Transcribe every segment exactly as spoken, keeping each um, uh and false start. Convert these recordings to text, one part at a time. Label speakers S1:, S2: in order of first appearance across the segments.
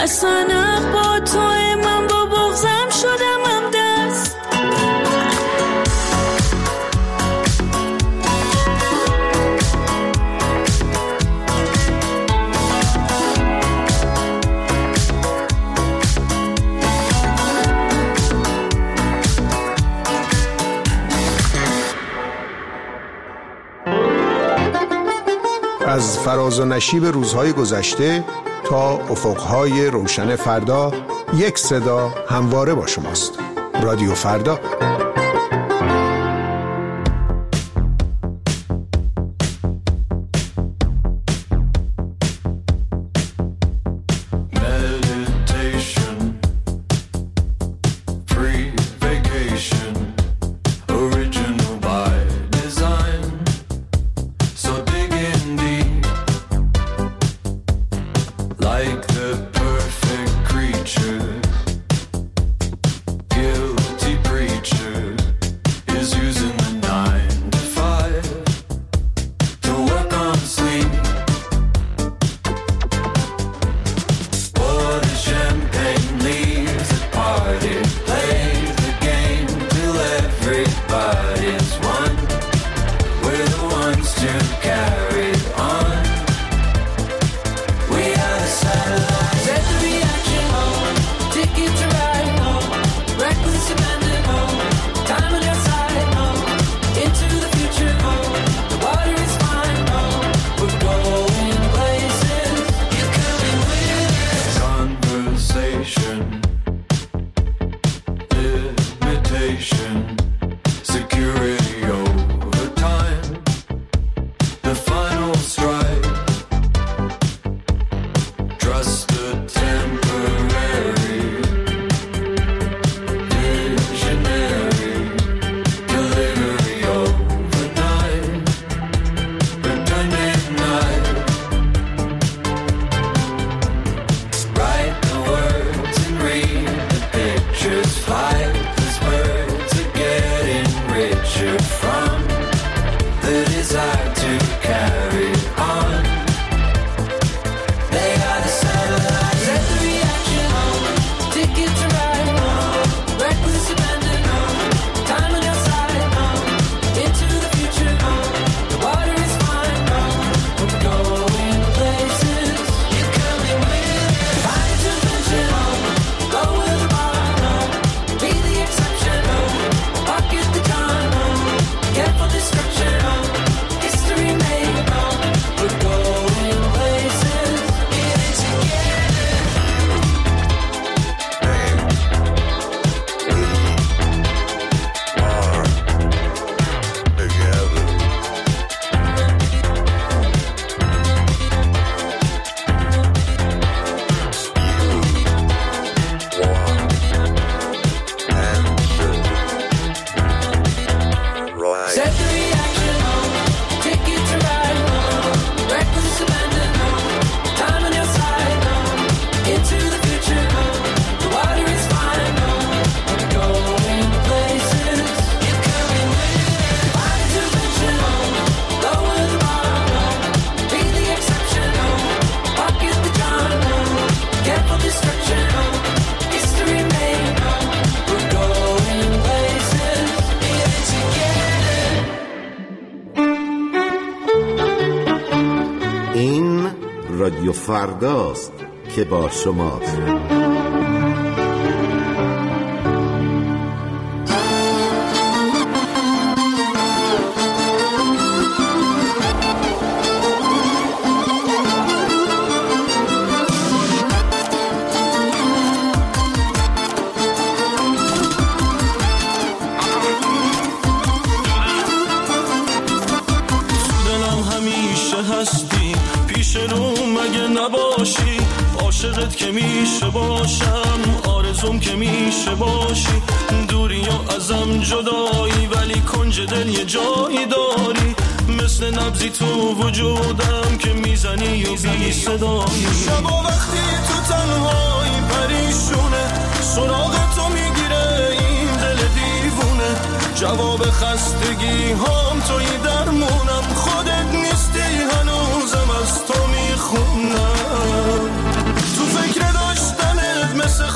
S1: سنق با توی من با بغضم شدم هم دست.
S2: از فراز و نشیب روزهای گذشته تا افقهای روشن فردا، یک صدا همواره با شماست. رادیو فردا.
S3: رادیو فرداست که با شماست.
S4: عاشقت که میشه باشم، آرزوم که میشه باشی، دوری یا ازم جدایی ولی کنج دل یه جایی داری، مثل نبضی تو وجودم که میزنی و بی صدایی. شبا وقتی تو تنهایی پریشونه، سراغ تو میگیره این دل دیوونه، جواب خستگی هم توی درمونم، خودت نیستی هنوزم از تو میخونم، تو فکر داشتم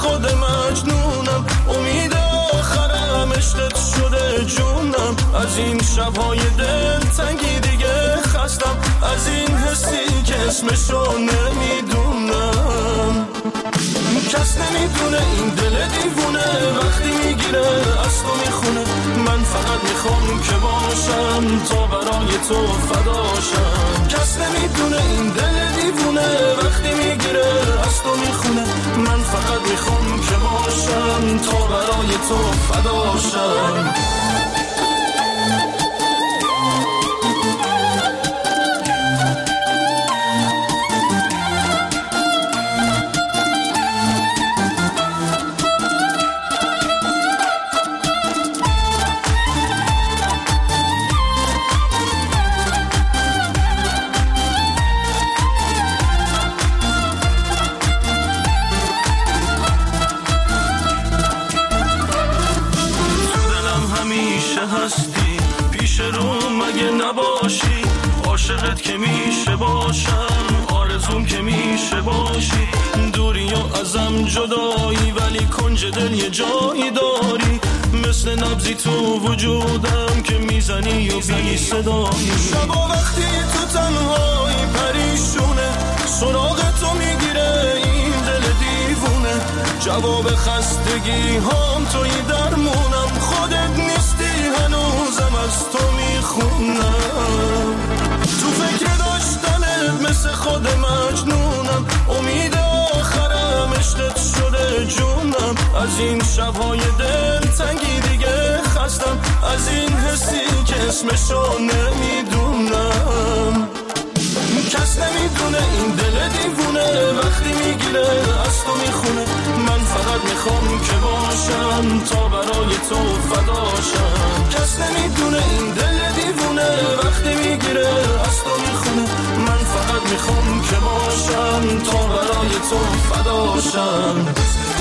S4: خود مجنونم، امید آخرم عشقت شده جونم. از این شبهای دل تنگی دیگه خستم، از این حسی که اسمشو نمیدونم. کس نمیدونه این دل دیوونه وقتی میگیره از تو میخونه. من فقط میخوام که باشم تا برای تو فداشم. کس نمیدونه این دل دیوونه وقتی میگیره از تو میخونه. من فقط میخوام که باشم تا برای تو فداشم. عاشقت که میشه باشم، آرزوم که میشه باشی. دوری و ازم جدایی ولی کنج دل یه جایی داری. مثل نبضی تو وجودم که میزنی و بی صدایی. شبا وقتی تو تنهایی پریشونه، سراغ تو میگیره این دل دیوونه. جواب خستگی هم توی درمونم، خودت نیستی هنوزم از تو میخونم. تو فکر داشتنت مثل خود مجنونم، امید آخرم عشقت شده جونم. از این شبهای دل تنگی دیگه خستم، از این حسی که اسمشو نمیدونم. کس نمیدونه این دل دیوونه وقتی میگیره از تو میخونه. من فقط میخوام که باشم تا برای تو فداشم. کس نمیدونه این دل دیوونه وقتی میگیره از تو میخونه. من فقط میخوام که باشم تا برای تو فداشم.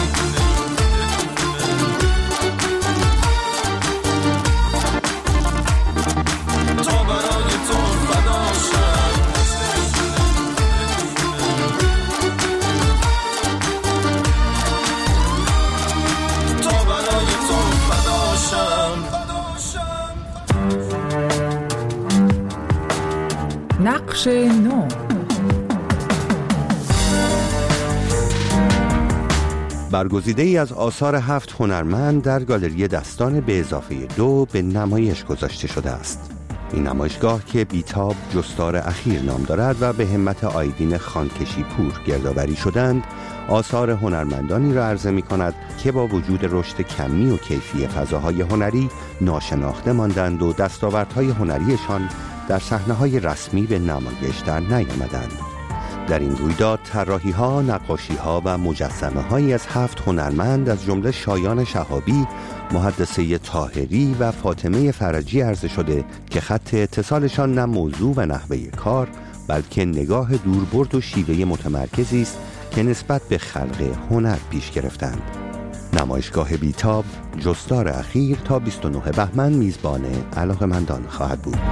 S5: نقش نو.
S6: برگزیده ای از آثار هفت هنرمند در گالری دستان به اضافه دو به نمایش گذاشته شده است. این نمایشگاه که بیتاب جستار اخیر نام دارد و به همت آیدین خانکشی پور گردآوری شدند، آثار هنرمندانی را عرضه می کند که با وجود رشد کمی و کیفی فضاهای هنری ناشناخته ماندند و دستاوردهای هنریشان در صحنه‌های رسمی به نمایش در نیامدند. در این رویداد طراحی‌ها، نقاشی‌ها و مجسمه‌هایی از هفت هنرمند از جمله شایان شهابی، محدثه طاهری و فاطمه فرجی عرضه شده که خط اتصالشان نه موضوع و نحوه کار بلکه نگاه دوربرد و شیوه متمرکزی است که نسبت به خلق هنر پیش گرفتند. نمایشگاه بیتاب جستار اخیر تا بیست و نه بهمن میزبان علاقه‌مندان خواهد بود.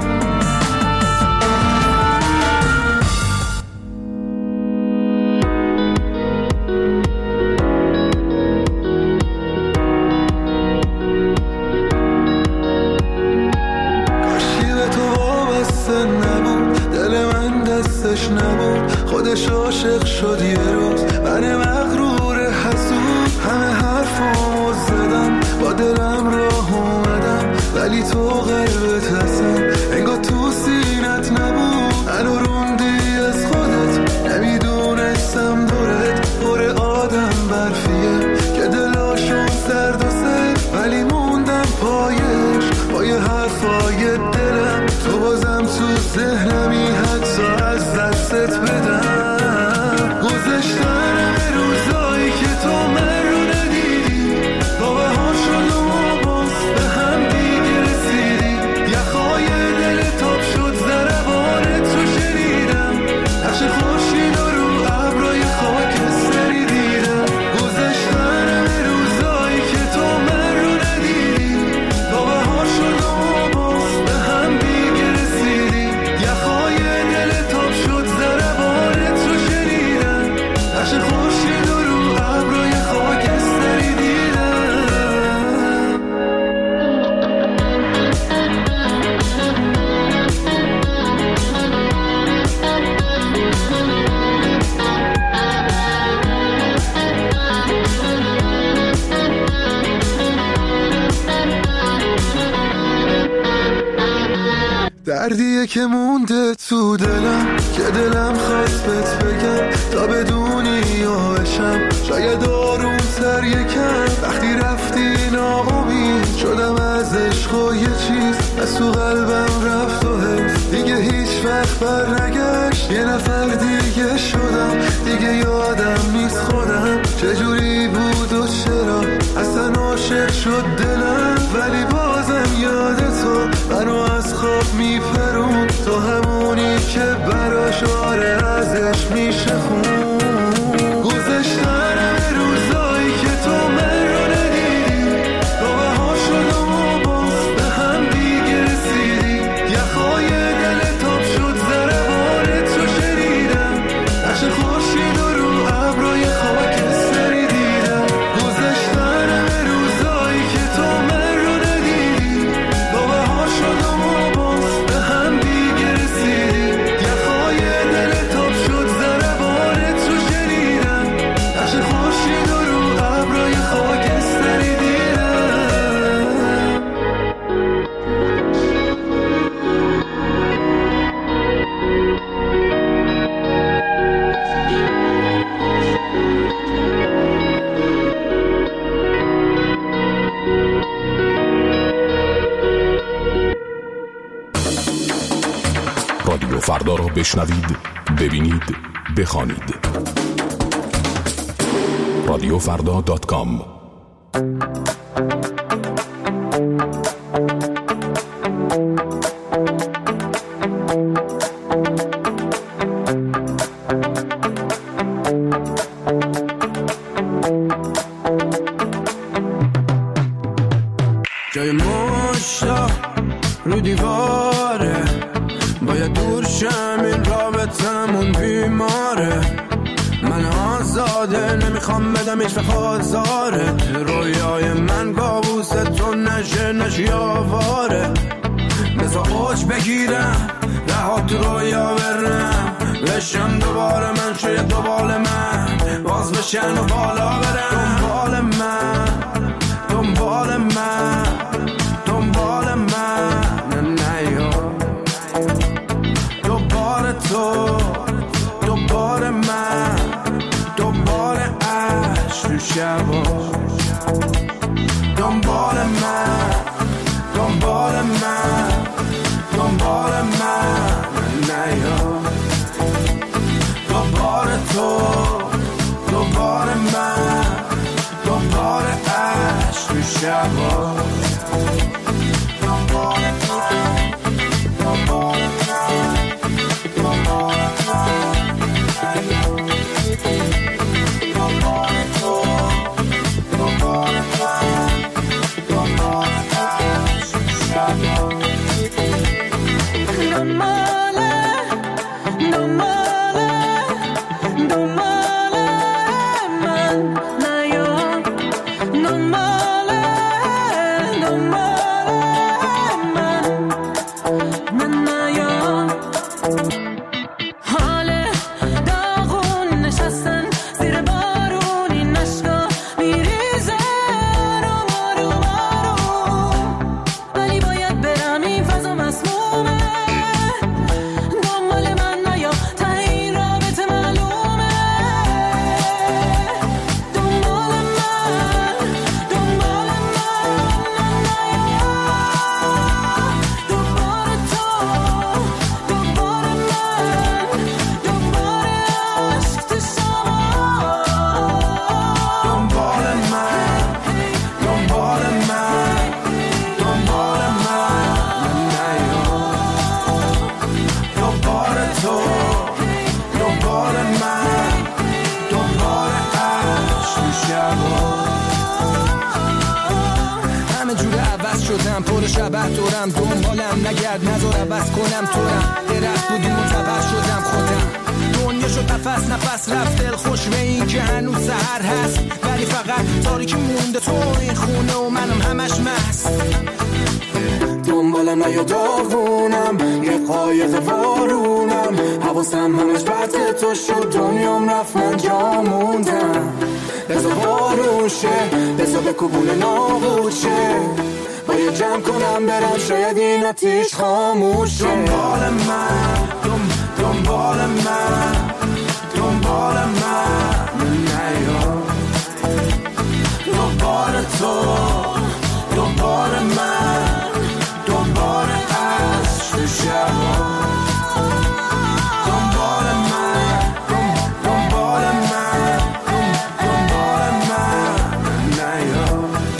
S7: عاشق شد یه روز من مغرور حسود، همه حرفامو زدم با دلم راه اومدم ولی تو قلبت هستم انگار تو سینت نبود. منو روندی از خودت نمیدونستم دورت پر آدم برفیه که دلاشون سرد و سر ولی موندم پایش با یه حرفای دلم. تو بازم تو ذهنمی حتی از دستت بدم. گذشتن روزایی که تو من رو ندیدی تا بهار شد و ما باز به هم دیگه رسیدی. یخای دل تاب شد ضربانت رو شنیدم، نقش خورشید رو ابرای خاکستری دیدم. گذشتن روزایی که تو من رو ندیدی تا بهار شد و ما باز به هم دیگه رسیدی. یخای دل تاب شد ضربانت رو شنیدم، نقش دردیه که مونده تو دلم که دلم خواست بهت بگم تا بدونی یاشم شاید آروم تر یکم وقتی رفتی ناامید شدم از عشق و یه چیز از تو قلبم رفت و حس دیگه هیچ وقت بر نگشت یه نفر دیگه شدم دیگه یادم نیست خودم چجوری بود و چرا اصلا عاشق شد دلم ولی بازم یاد تو منو از خواب میپرون تو همونی که براش آره ازش میشه خون گذشتن همه روزایی که تو من رو ندیدی راه ها شدم و باز به هم دیگه رسیدی یخهای دل تاب شد ضربانت رو شنیدم نقش خورشید و رو ابرای خاکستری دیدم گذشتن همه روزایی که تو من رو ندیدی راه ها شدم و باز به هم دیگه رسیدی یخهای دل تاب شد ضربانت رو شنیدم نقش خورشید و رو ابرای خاکستری دیدم
S5: رادیو فردا را بشنوید، ببینید، بخوانید. رادیو فردا دات کام.
S8: جای مشتا رو دیواره باید دور شم این رابطمون بیماره من آزاده نمیخوام بدم هیچ وقت آزارت رویای من کابوس تو نشه نشی آواره بذار اوج بگیرم رها تو رویا برم بشم دوباره من شاید دوباره من باز بشن و بالا برم دنبال من دنبال من دنبال من نیا دوباره تو دوباره من دوباره عشق تو شبا دنبال من دنبال من دنبال من نیا دوباره تو دوباره من دوباره عشق تو شبا دوباره تو دوباره من دوباره
S9: پر شبه دورم دنبالم نگرد نذار عوض کنم تورم درخت بودیم و تبر شدم خودم دنیا شد نفس نفس رفت دل خوش به این که هنوز سحر هست ولی فقط تاریکی مونده تو این خونه و منم همش مست
S8: دنبالم نیا داغونم یه قایق وارونم حواسم همش بد که تو شد دنیام رفت من جا موندم بذار بارون شه بذار به کبون نابود شه پای جمع کنم برم شاید این آتیش خاموش شه.
S7: دنبال من دم دنبال من دنبال من نیا، دنبال تو دنبال من دنبال عشق تو شبا، دنبال من دنبال من دنبال من نیا،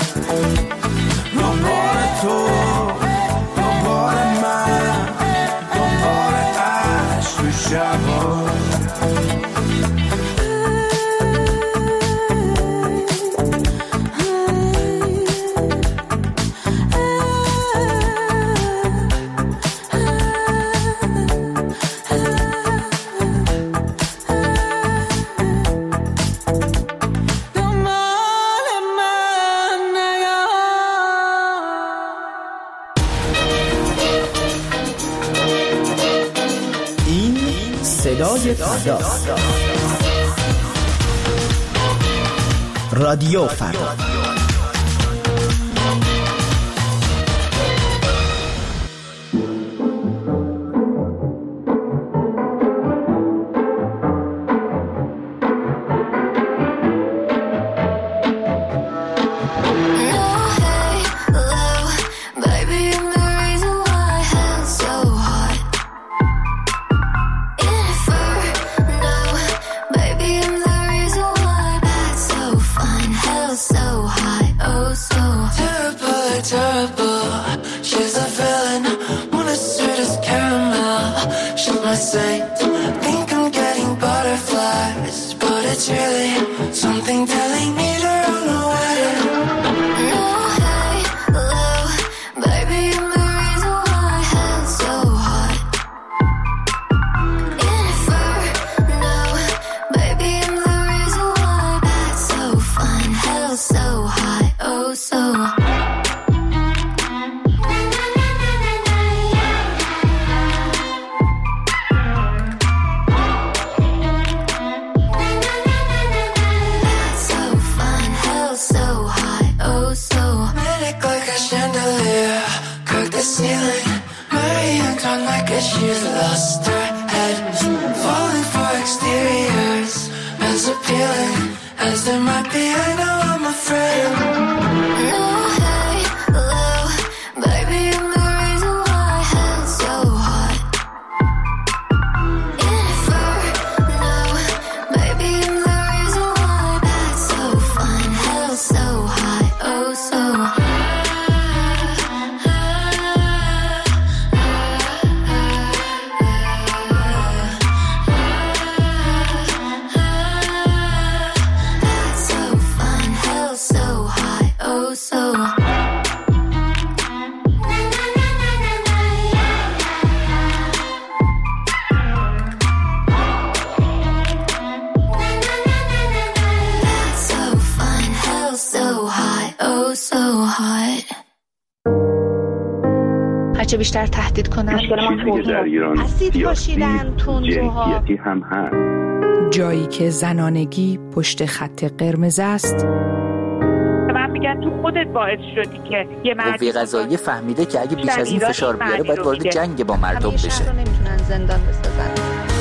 S7: دنبال تو دنبال من دنبال عشق تو شبا.
S10: صدای فردا، رادیو فردا.
S11: هرچه بیشتر تهدید کنن
S12: مشکل ما در ایران
S11: اسید پاشیدن تندروها
S12: هم هست.
S13: جایی که زنانگی پشت خط قرمز است.
S14: من میگن تو خودت باعث شدی که یه مرد
S15: قوه قضاییه فهمیده که اگه بیش از این فشار بیاره باید وارد جنگ با مردم بشه.
S11: همیشه رو نمیتونن زندان بسازن.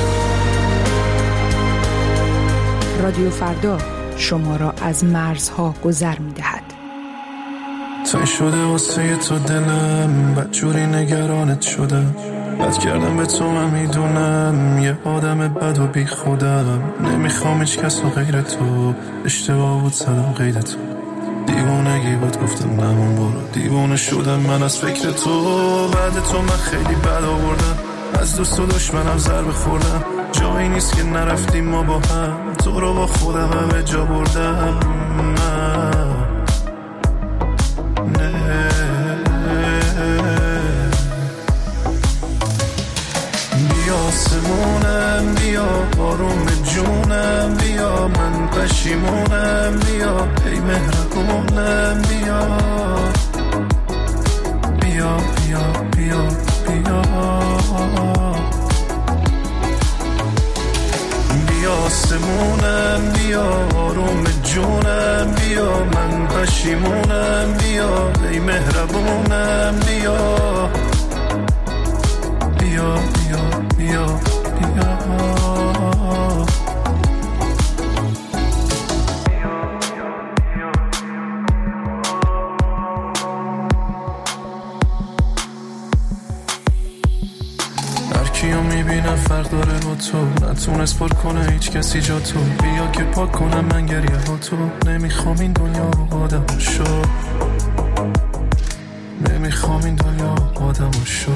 S13: رادیو فردا شما را از مرزها گذر میدهد.
S7: تای شده واسه تو دلم، بدجوری نگرانت شده، بد کردم به تو من میدونم، یه آدم بد و بی خودم، نمیخوام هیچ کس و غیر تو، اشتباه بود زدم قید تو، دیوانگی بود گفتم نمون برو، دیوانه شدم من از فکر تو، بعد تو من خیلی بد آوردم، از دوست و دشمنم ضربه خوردم، جایی نیست که نرفتیم ما با هم، تو رو با خودم همه جا بردم من. بیا آسمونم، بیا آروم جونم، بیا من پشیمونم، بیا ای مهربونم، بیا بیا بیا بیا بیا بیا آسمونم، بیا آروم جونم بیا، من پشیمونم بیا، ای مهربونم بیا بیا بیا بیا بیا کیو میبینم فرق داره با تو، نتونست پر کنه هیچ کسی جا تو. بیا که پاک کنم من گریه ها تو، نمیخوام این دنیا آدم شو، نمیخوام این دنیا آدم شو.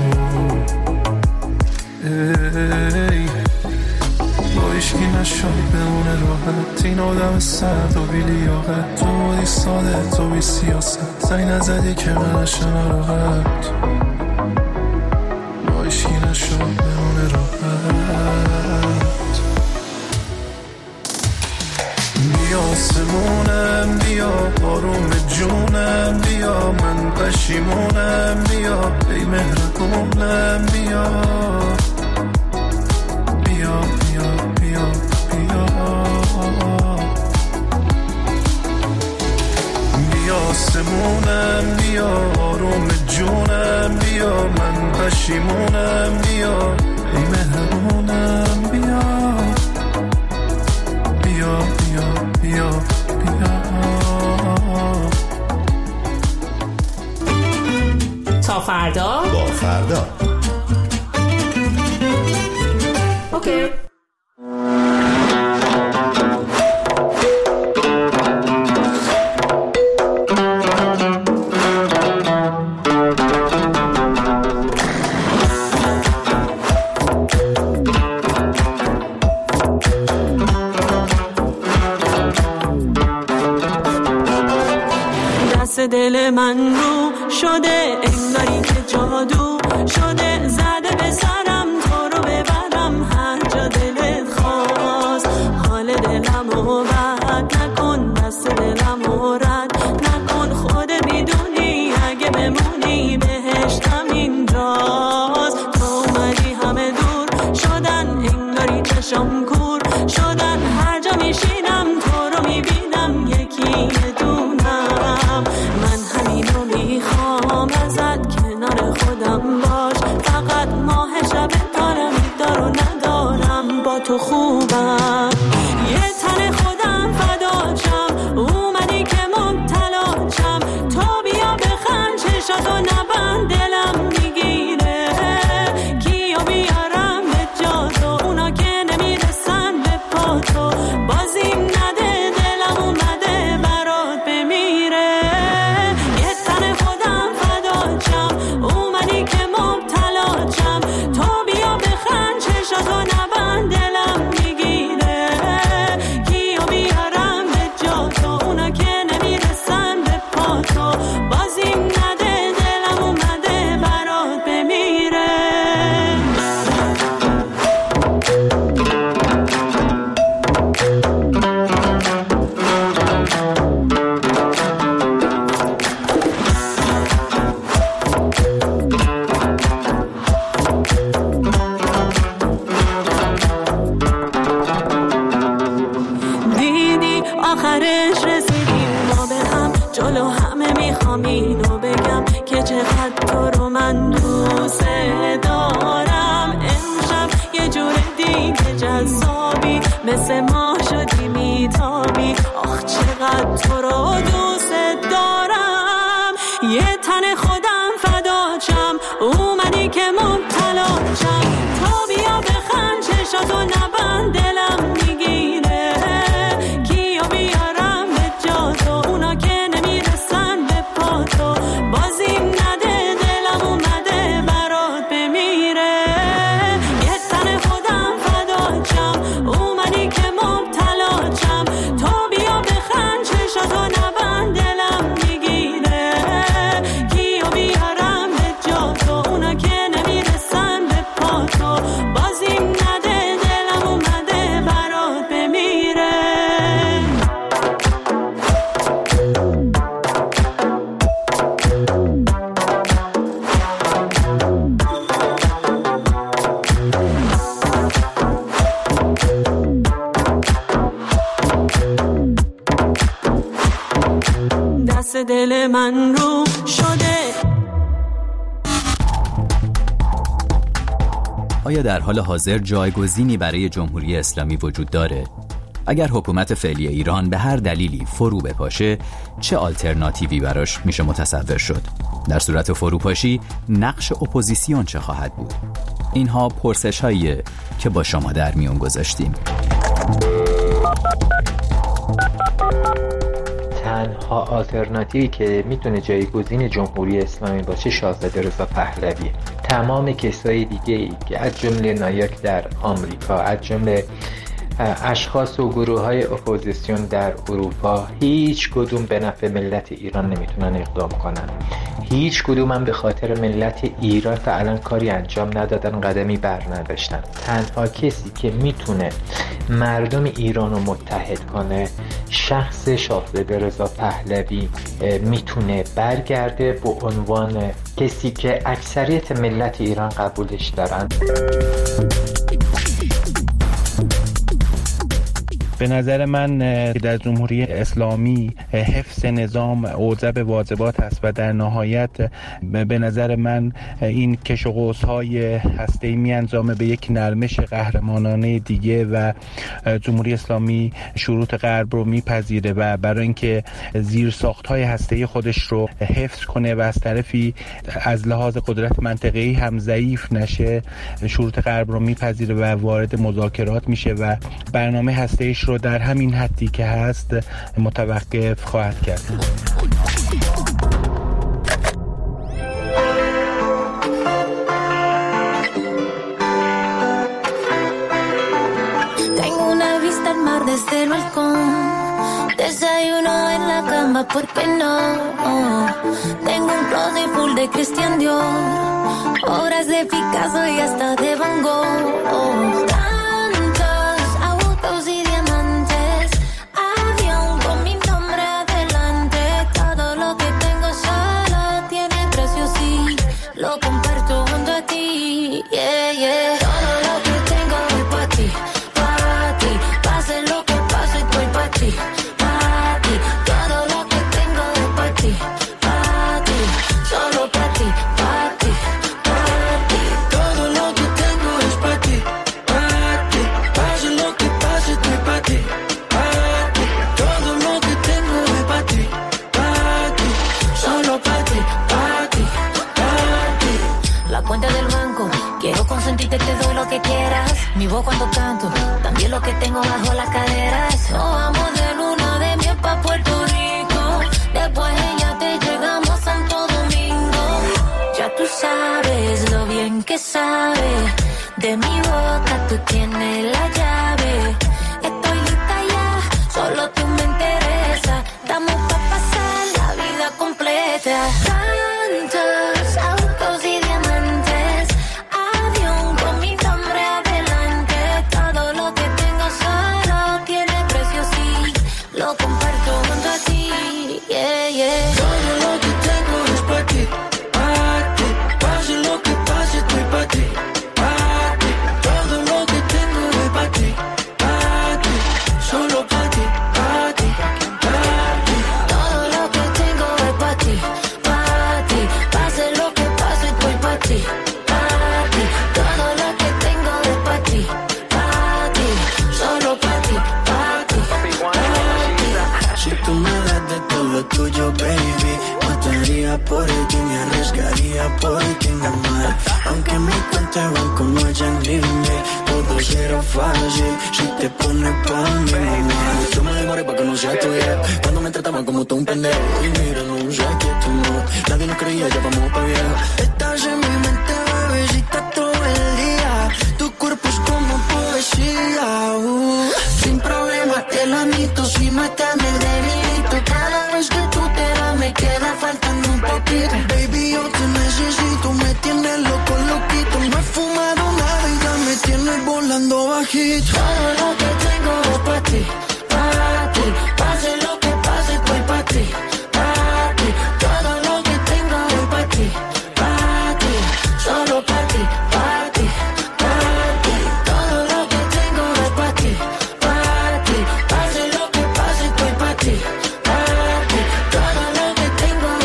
S7: ای با ایشکی نشد بمونه راحت، این آدم سرد و بی لیاقت. تو بودی ساده، تو بی سیاست، زنگ نزدی که من نشم راحت. با ایشکی نشد بمونه راحت. بیا آسمونم بیا، آروم جونم بیا، من پشیمونم بیا، ای مهربونم بیا بیا بیا بیا بیا بیا آسمونم بیا، آروم جونم بیا، من پشیمونم بیا، ای مهربونم بیا بیا بیا بیا بیا.
S10: تا فردا
S3: با فردا.
S10: اوکی.
S1: دل من رو شده انگاری که جادو شده، زده به سرم تو رو ببرم هر جا دلت خواست. حال دلم رو بد نکن، دست دلم رو رد نکن، خود میدونی اگه بمونی بهشتم اینجاست. تو اومدی همه دور شدن انگاری چشم کور شدن، هر جا میشینم تو رو میبینم یکی دونم. من همینو میخوام ازت، کنار خودم باش، فقط ماه شب دارم دارو ندارم با تو خوبم. یه تن خودم فداچم، اومدی که مبتلا شم، تو بیا بخند چشاتو نبند دلم میگیره. کیو بیارم به جا تو، اونا که نمیرسن به پا تو، بازیم نده دلم اومده برات بمیره. یه تن خودم فداچم، اومدی که مبتلا شم، تو بیا بخند چشاتو نبند دلم میگیره. کیو بیارم به جا تو، اونا که نمیرسن به پا تو، بازیم نده دلم اومده برات بمیره. دیدی آخرش رسیدیم ما به هم، جلو همه میخوام اینو بگم که چقدر تو رو من دوست دارم. امشب یه جور دیگه جذابی، مثل ما شدی میتابی، آخ چقدر تو رو دوست دارم. یه تن خودم فداچم، اومدی که مبتلا شم، تو بیا بخند چشاتو نبند دلم میگیره. کیو بیارم به جا تو، اونا که نمیرسن به پا تو، بازیم نده دلم اومده برات بمیره. یه تن خودم فداچم، اومدی که مبتلا شم، تو بیا بخند چشاتو نبند دلم میگیره. کیو بیارم به جا تو، اونا که نمیرسن به پا تو، بازیم نده دلم اومده دل من رو شده.
S12: آیا در حال حاضر جایگزینی برای جمهوری اسلامی وجود داره؟ اگر حکومت فعلی ایران به هر دلیلی فرو بپاشه، چه آلترناتیوی براش میشه متصور شد؟ در صورت فروپاشی، نقش اپوزیسیون چه خواهد بود؟ اینها پرسش هاییه که با شما در میون گذاشتیم.
S16: تنها آلترناتیوی که میتونه جایگزین جمهوری اسلامی باشه شاهزاده رضا پهلوی. تمام کسای دیگه ای که از جمله نایاک در آمریکا، از جمله اشخاص و گروه های اپوزیسیون در اروپا، هیچ کدوم به نفع ملت ایران نمیتونن اقدام کنن. هیچ کدوم هم به خاطر ملت ایران فعلا کاری انجام ندادن، قدمی بر نداشتن. تنها کسی که میتونه مردم ایران رو متحد کنه شخص شاهزاده رضا پهلوی میتونه برگرده به عنوان کسی که اکثریت ملت ایران قبولش دارن.
S17: به نظر من در جمهوری اسلامی حفظ نظام اوجب واجبات است و در نهایت به نظر من این کش و قوس‌های هسته‌ای می‌انجامه به یک نرمش قهرمانانه دیگه و جمهوری اسلامی شروط غرب رو میپذیره و برای اینکه زیرساخت‌های هسته‌ای خودش رو حفظ کنه و از طرفی از لحاظ قدرت منطقه‌ای هم ضعیف نشه، شروط غرب رو میپذیره و وارد مذاکرات میشه و برنامه هسته‌ایش رو در همین حدی که هست متوقف خواهد کرد.
S18: Tengo una vista al mar desde el balcón, desayuno en la cama, ¿por qué no? Tengo un closet full de Christian Dior, obras de Picasso y hasta de Van Gogh. Tantos autos y diamantes, avión con mi nombre adelante. Todo lo que tengo solo tiene precio, sí, lo comparto junto a ti, yeah, yeah. Todo lo que tengo es para ti, para ti, pase lo que pase, estoy para ti, para ti. Todo lo que tengo es para ti, para ti, solo para ti, para ti, para ti.
S7: Todo lo que tengo es para ti, para ti, pase lo que pase, estoy para ti, para ti. Todo lo que tengo es para ti, para ti, solo para ti, para ti, para ti.
S18: La cuenta del banco, quiero consentirte, te doy lo que quieras. Mi voz cuando canto, también lo que tengo bajo las caderas. Nos vamos de luna de miel pa' Puerto Rico, después ella te llegamos a Santo Domingo. Ya tú sabes lo bien que sabe, de mi boca tú tienes la llave. Estoy lista ya, solo tú me interesa. Estamos pa' pasar la vida completa. Tantos autos y diamantes, avión con mi nombre adelante. Todo lo que tengo solo tiene precio, sí, lo comparto junto a ti, yeah, yeah.
S7: Todo lo que tengo es para ti, para ti, pase lo que pase, estoy para ti, para ti. Todo lo que tengo es para ti, para ti, solo para ti, para ti, para ti.
S18: Todo lo que tengo es para ti, para ti, pase lo que pase, estoy para ti, para ti. Todo lo que tengo es para ti, para ti, solo para ti, para ti, para ti.
S7: Si tú me das de todo lo tuyo, baby, mataría por ti, me arriesgaría por ti, amar. Aunque mi cuenta de banco no haya límite, todo será fácil si te pones pa' mí, mamá. Yo me demoré pa' que no sea tuya, cuando me trataban como tú un pendejo. Y mira, no sé qué tu no, nadie nos creía, ya vamos pa' viejo. Estás en mi mente, bebecita, todo el día. Tu cuerpo es como poesía, uh. Sin problema te lo admito, si no está en el delito. Cada vez que tú te vas me queda faltando un poquito. Baby, yo te necesito, me tienes loco, loquito. No he fumado nada y ya me tienes volando bajito.
S18: Todo lo que tengo es para ti, para ti, pase lo que pase, estoy para ti, para ti. Todo lo que tengo es para ti, para ti, solo para ti, para ti, para ti. Todo lo que tengo es para ti, para ti, pase lo que pase, estoy para ti, para ti. Todo lo que tengo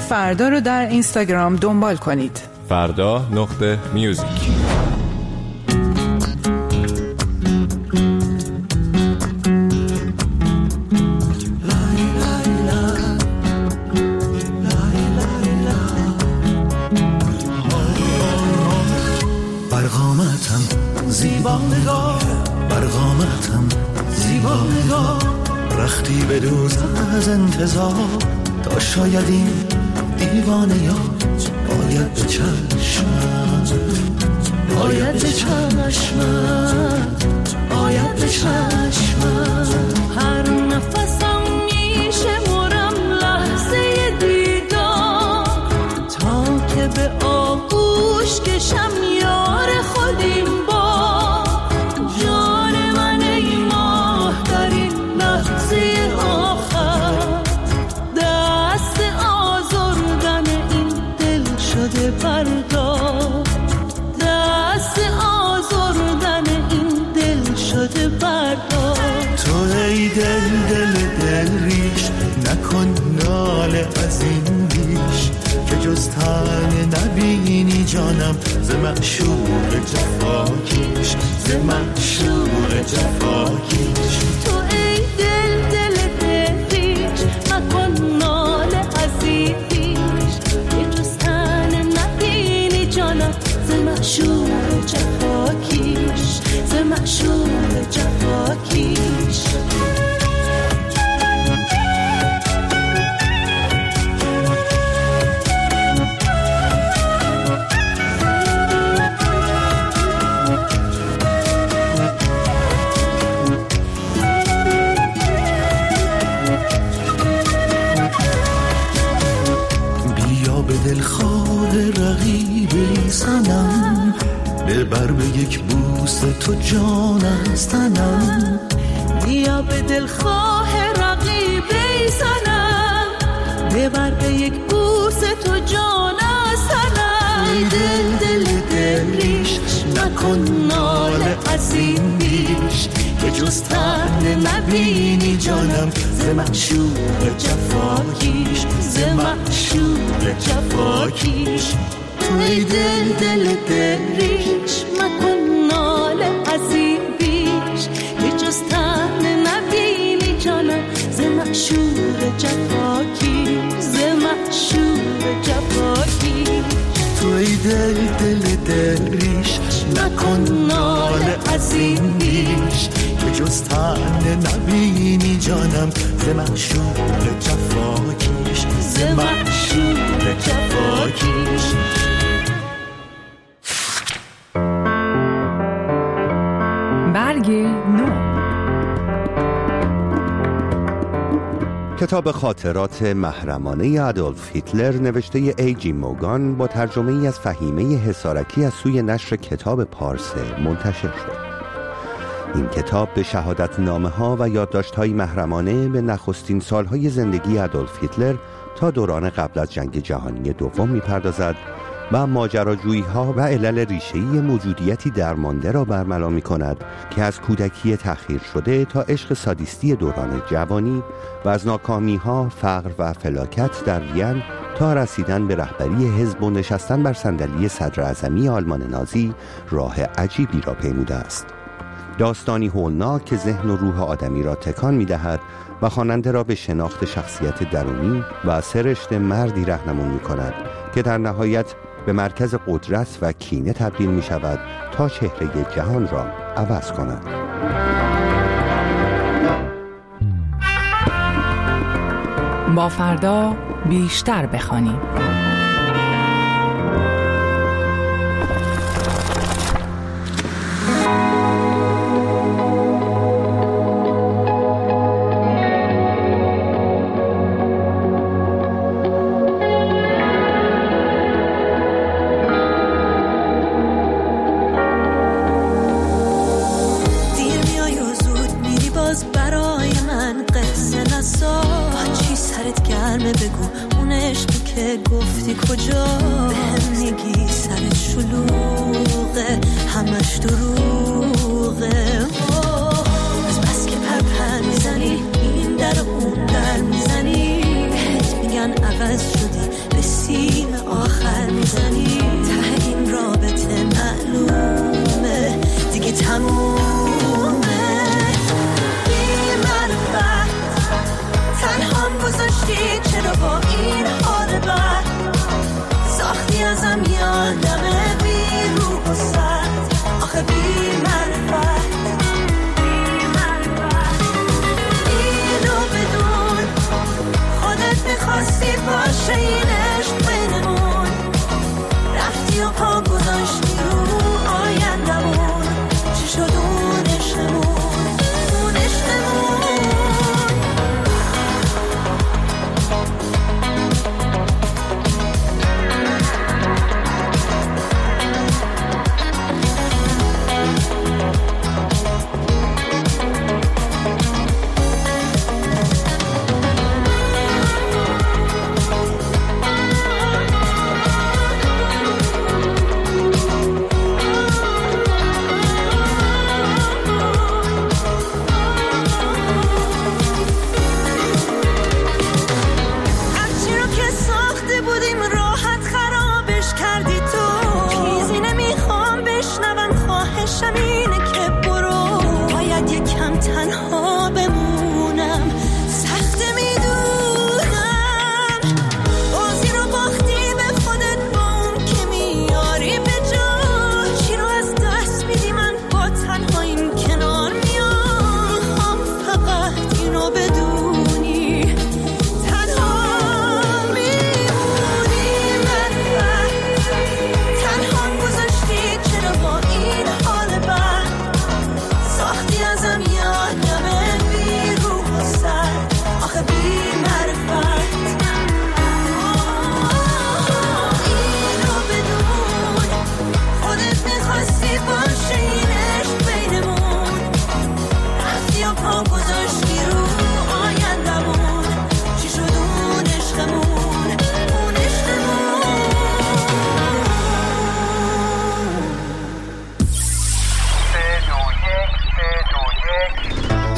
S13: فردا رو در اینستاگرام دنبال کنید.
S19: فردا نقطه میوزیک.
S7: برقامتم زیبا نگاه، برقامتم زیبا نگاه، رختی به دوز از انتظار تا شاید این دیوانیات باید به چشمت، باید به چشمت، باید به چشمت.
S1: هر نفسم میشمرم لحظه دیدار تا که به آغوش کشم یار خودیم با جان من ای ماه در این لحظه آخر. دست آزردن این دل شده بردار، دست آزردن این دل شده بردار.
S7: تو ای دل دل دل ریش نکن ناله از این بیش که جز تن نبینی جانم ز معشوق جفاکیش، ز معشوق جفاکیش.
S1: تو ای دل دل دل ریش نکن ناله از این بیش که جز تن نبینی جانم ز معشوق جفاکیش، ز معشوق جفاکیش.
S7: دلخواه رقیب سنم ببر به یک بوس تو جان از تنم.
S1: بیا به دلخواه رقیب سنم ببر به یک بوس تو جان از تنم.
S7: ای دل دل دل ریش نکن ناله از این بیش که جز تن نبینی جانم ز معشوق جفاکیش، ز معشوق جفاکیش.
S1: تو ای دل دل دل ریش مکن ناله از این بیش که جز تن نبینی جانم ز معشوق جفاکیش، ز معشوق جفاکیش.
S7: تو ای دل دل دل ریش نکن ناله از این بیش که جز تن نبینی جانم ز معشوق جفاکیش، ز معشوق جفاکیش.
S13: برگ نو.
S6: کتاب خاطرات محرمانه آدولف هیتلر نوشته ای جی موگان با ترجمه ای از فهیمه حصارکی از سوی نشر کتاب پارسه منتشر شد. این کتاب به شهادت نامه ها و یادداشت های محرمانه به نخستین سالهای زندگی آدولف هیتلر تا دوران قبل از جنگ جهانی دوم می‌پردازد و ماجراجویی ها و علل ریشه‌ای موجودیتی درمانده را برملا می‌کند که از کودکی تأخیر شده تا عشق سادیستی دوران جوانی و از ناکامی‌ها، فقر و فلاکت در وین تا رسیدن به رهبری حزب و نشستن بر صندلی صدراعظمی آلمان نازی راه عجیبی را پیموده است. داستانی هولناک که ذهن و روح آدمی را تکان می‌دهد و خواننده را به شناخت شخصیت درونی و سرشت مردی راهنمایی می‌کند که در نهایت به مرکز قدرت و کینه تبدیل می شود تا چهره جهان را عوض کند.
S13: با فردا بیشتر بخوانیم.
S1: بگو اون عشقی که گفتی کجا بهم میگی سر شلوغه همش دروغه از بس که پرپر میزنی این در اون در میزنی بهت میگن عوض شدی به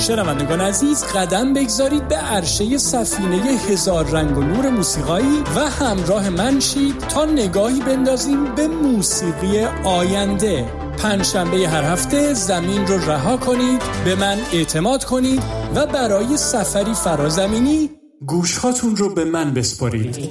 S20: شنوندگان عزیز قدم بگذارید به عرشه سفینه هزار رنگ و نور موسیقایی و همراه من شید تا نگاهی بندازیم به موسیقی آینده. پنجشنبه هر هفته زمین رو رها کنید، به من اعتماد کنید و برای سفری فرازمینی گوشهاتون رو به من بسپارید.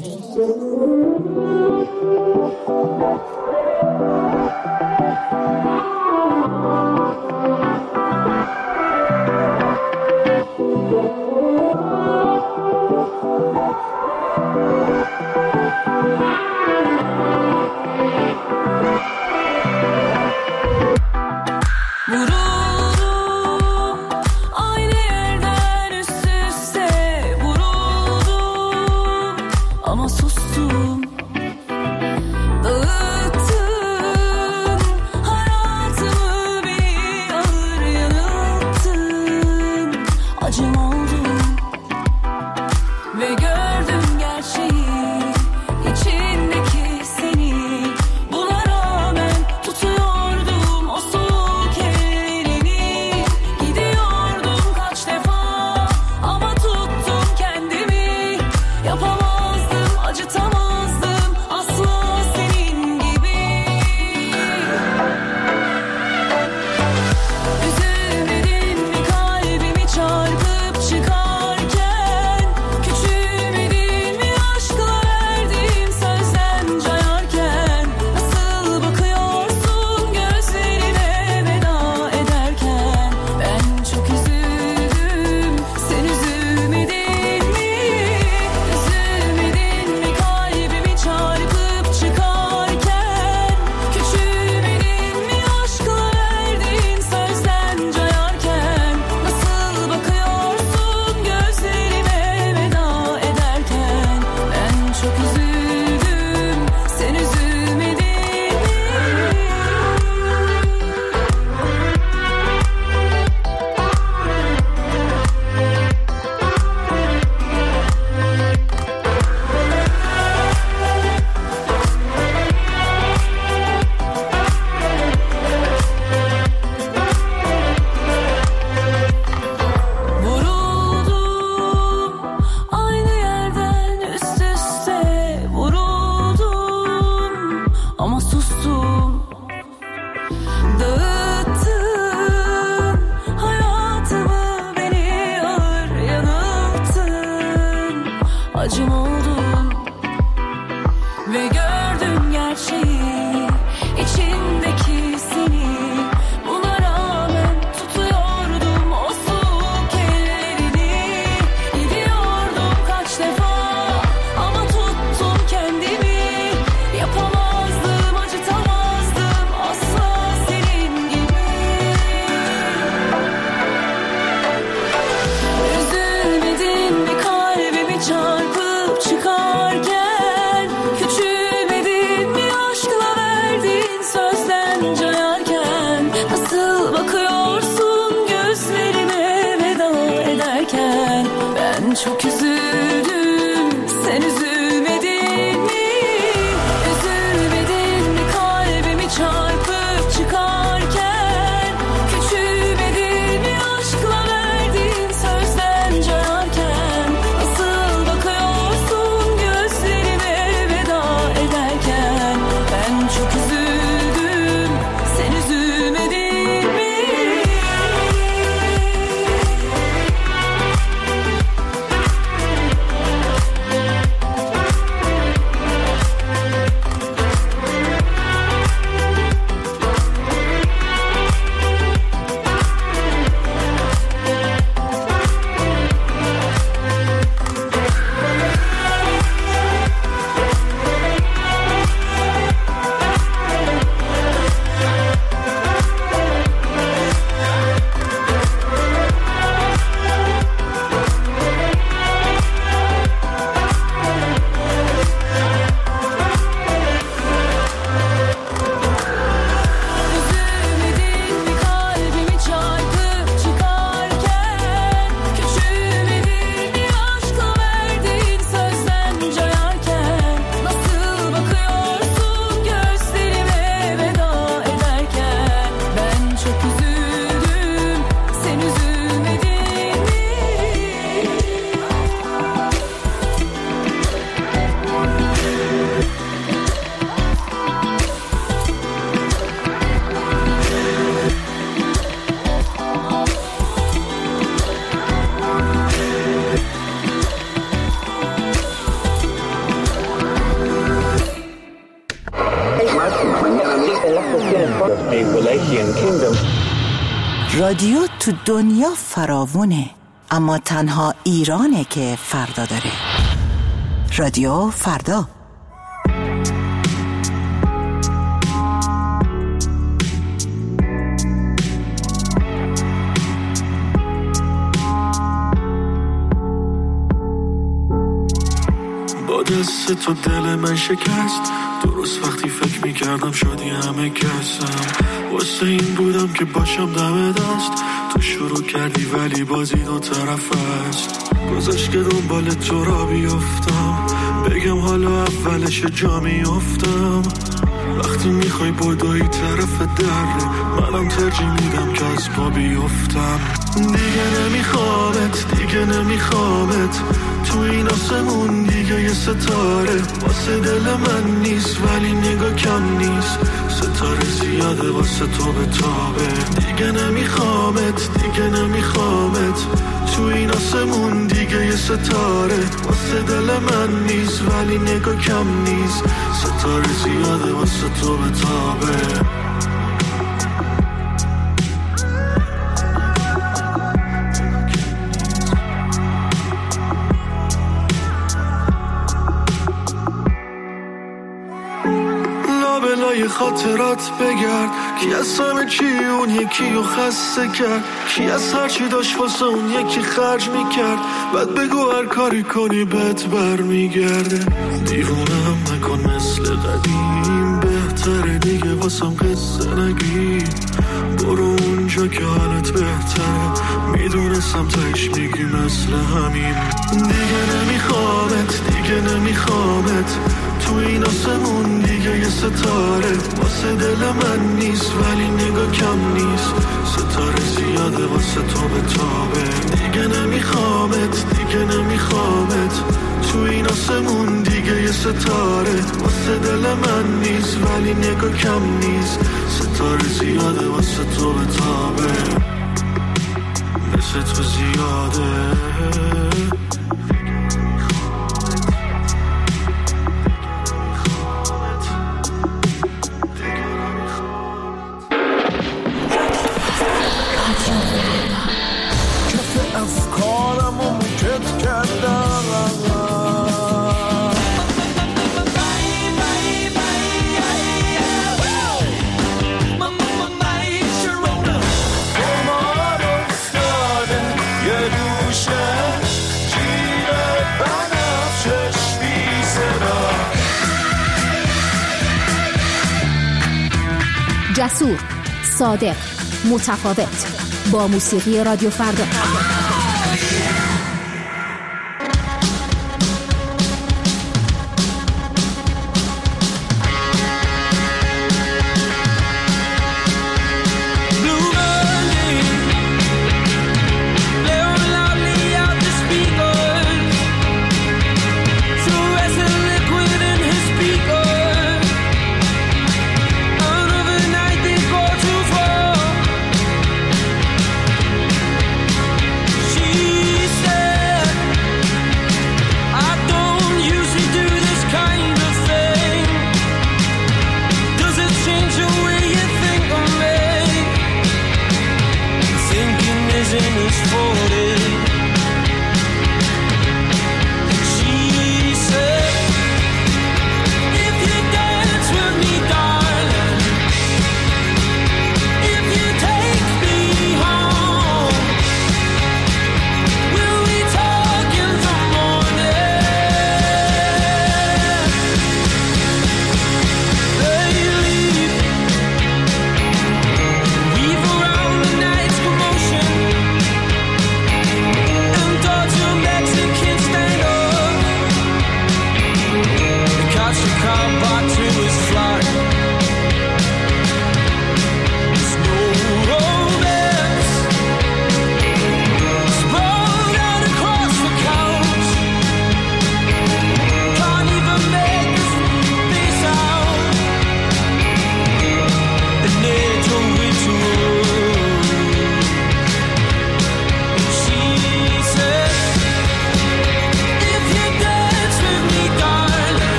S21: رادیو تو دنیا فراوونه، اما تنها ایرانه که فردا داره. رادیو فردا.
S4: با دست تو دل من شکست، درست وقتی فکر میکردم شدی همه کسم. واسه این بودم که باشم دم دست، تو شروع کردی ولی بازی دو طرف است. گذاشت که دنبال تو را بیفتم، بگم حالا اولش جا میفتم. وقتی میخوای بدوی طرف در، منم ترجیح میدم که از پا بیفتم. دیگه نمیخوامت، دیگه نمیخوامت، تو این آسمون دیگه یه ستاره واسه دل من نیست، ولی نگاه کم نیست. ستاره زیاده واسه تو به تابه. دیگه نمیخوامت، دیگه نمیخوامت، تو این آسمون دیگه یه ستاره واسه دل من نیست، ولی نگاه کم نیست. ستاره زیاده واسه تو به تابه. خاطرات بگرد، کی از همه چی اون یکی رو خسته کرد، کی از هر چی داشت واسه اون یکی خرج میکرد. بعد بگو هر کاری کنی بهت بر میگرده. دیوونم نکن مثل قدیم، بهتره دیگه واسم قصه نگی. برو اونجا که حالت بهتره، میدونستم تایش میگی مثل همین. دیگه نمیخوامت، دیگه نمیخوامت، تو این آسمون دیگه یه ستاره واسه دل من نیست، ولی نگاه کم نیست. ستاره زیاده واسه تو به تابه. دیگه نمیخوامت، دیگه نمیخوامت، تو این آسمون دیگه یه ستاره واسه دل من نیست، ولی نگاه کم نیست. ستاره زیاده واسه تو به تابه، مثل تو زیاده.
S22: جسور، صادق، متفاوت، با موسیقی رادیو فردا.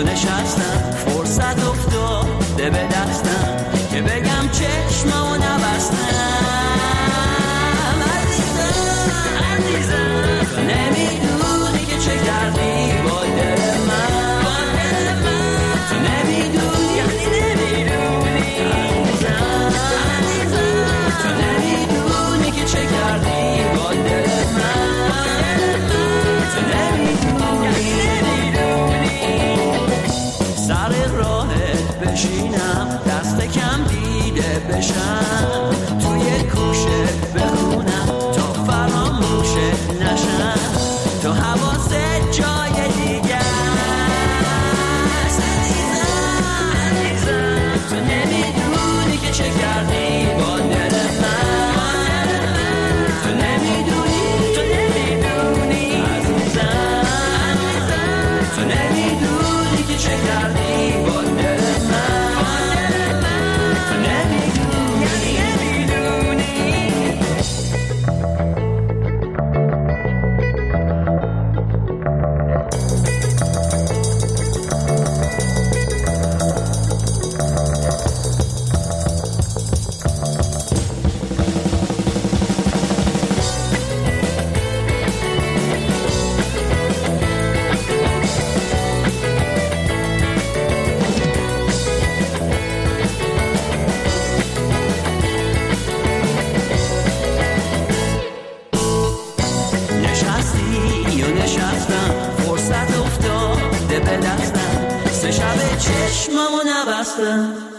S1: تو نشستم فرصت افتاده به دستم که بگم چشممو نبستم. عزیزم عزیزم تو نمیدونی که چه کردی با دل من، با دل من تو نمیدونی یعنی نمیدونی. عزیزم عزیزم تو نمیدونی که چه کردی با دل من، تو نمیدونی نمیدونی. سر راهت بشینم دست کم دیده بشم، توی کوشه بخونم تا فراموشت نشم، تو حواست جای دیگه است. عزیزم عزیزم تو نمیدونی که چه کردی با دل من، تو نمیدونی تو نمیدونی. عزیزم عزیزم تو نمیدونی که چه کردی با دل من، تو نمیدونی نمیدونی. نشستی یا نشستم فرصت افتاده به دستم، سه شب چشممو نبستم.